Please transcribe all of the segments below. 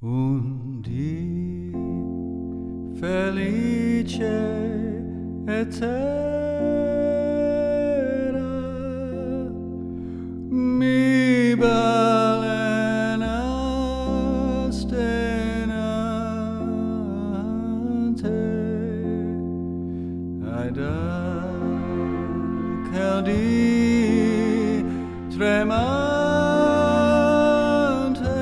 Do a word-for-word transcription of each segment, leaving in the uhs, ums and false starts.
Un dì felice e terra mi balenaste nante Aida caldi tremante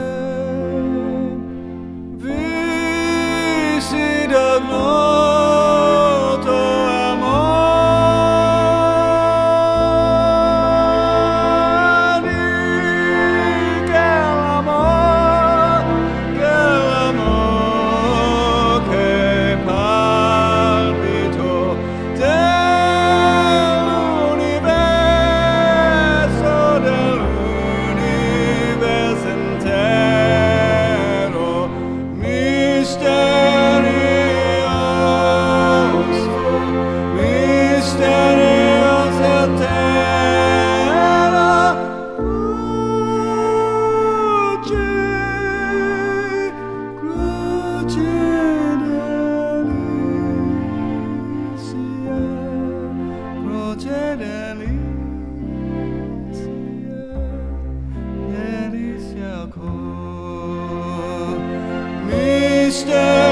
visi da gloto amor che l'amor che l'amor che palpito dell'universo dell'universo intero misterioso misterioso eterno croce croce delizia croce delizia delizia cor mister